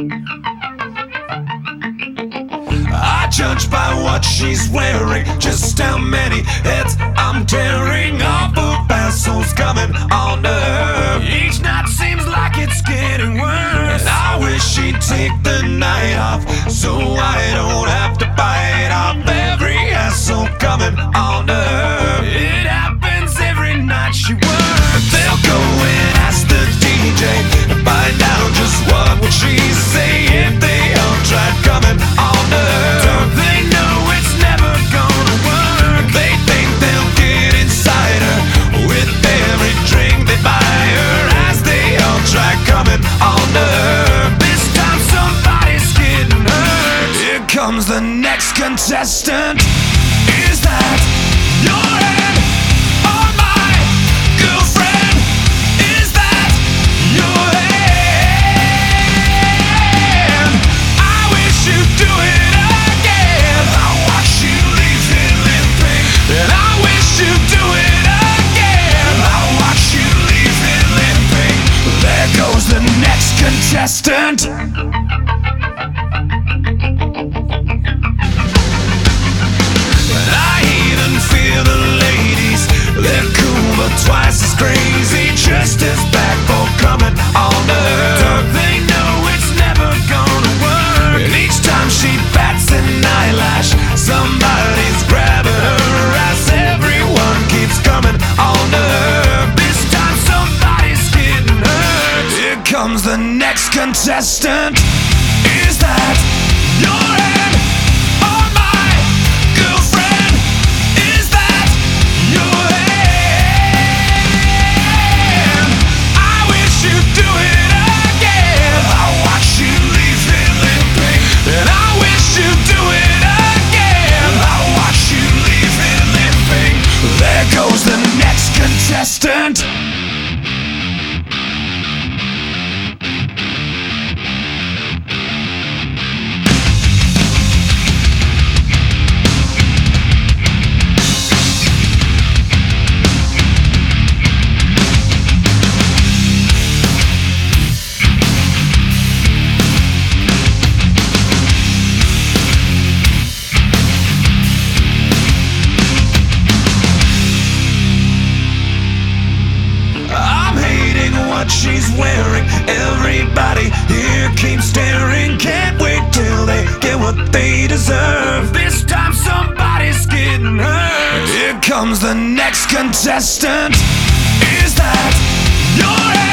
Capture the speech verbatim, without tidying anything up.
I judge by what she's wearing, just how many heads I'm tearing off of assholes coming on her. Each night seems like it's getting worse, and I wish she'd take the night off so I don't have to bite off every asshole coming on her. It happens every night she works. They'll go and ask the D J to find out just what would she say if they all tried coming on her. Don't they know it's never gonna work? They think they'll get inside her with every drink they buy her as they all try coming on her. This time somebody's getting hurt. Here comes the next contestant. Is that your hand or my girlfriend? Is that your hand? I wish you'd do it again. I watch you leave it limping, and I wish you'd do it again. I watch you leave it limping. There goes the next contestant. Twice as crazy, just as bad for coming on her. Don't they know it's never gonna work? And each time she bats an eyelash, somebody's grabbing her as everyone keeps coming on her. This time somebody's getting hurt. Here comes the next contestant. Is that your hand or my girlfriend? Is that your hand? Goes the next contestant. She's wearing, everybody here keeps staring. Can't wait till they get what they deserve. This time somebody's getting hurt. Here comes the next contestant. Is that your